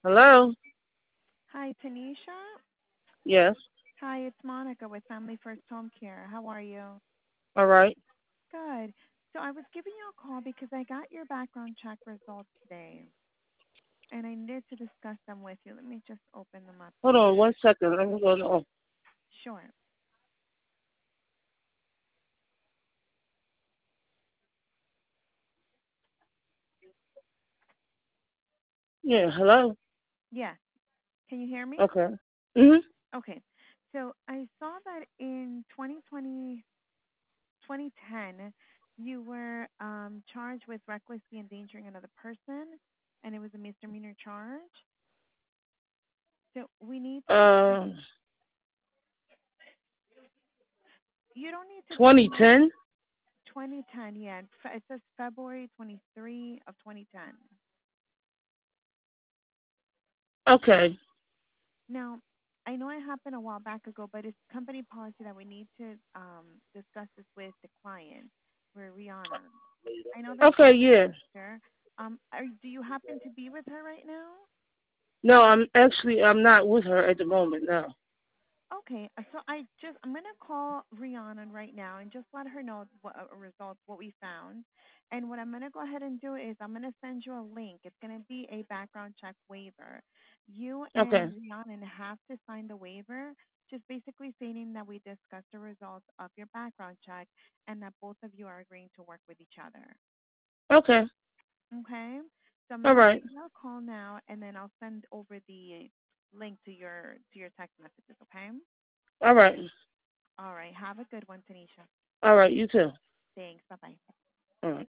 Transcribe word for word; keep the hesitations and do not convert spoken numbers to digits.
Hello? Hi, Tanisha. Yes. Hi, it's Monica with Family First Home Care. How are you? All right. Good. So I was giving you a call because I got your background check results today, and I needed to discuss them with you. Let me just open them up Hold here. on one second. Let me go on. Sure. Yeah, hello? Yes. Can you hear me? Okay. Mm-hmm. Okay. So I saw that in twenty twenty, twenty ten, you were um, charged with recklessly endangering another person, and it was a misdemeanor charge. So we need to discuss. Uh, You don't need to disclose twenty ten? twenty ten, yeah. It says February twenty-third of twenty ten. Okay. Now, I know it happened a while back ago, but it's company policy that we need to um, discuss this with the client. We're Rihanna. I know that she's Okay, yeah. there. Um, are, do you happen to be with her right now? No, I'm actually, I'm not with her at the moment now. Okay, uh, so I just I'm gonna call Rihanna right now and just let her know what uh, results what we found. And what I'm gonna go ahead and do is I'm gonna send you a link. It's gonna be a background check waiver. You and Okay. Rihanna have to sign the waiver, just basically stating that we discussed the results of your background check and that both of you are agreeing to work with each other. Okay. Okay? So I'm All gonna right. give you a call now and then I'll send over the link to your to your text messages, okay? All right. All right. Have a good one, Tanisha. All right. You too. Thanks. Bye bye. All right.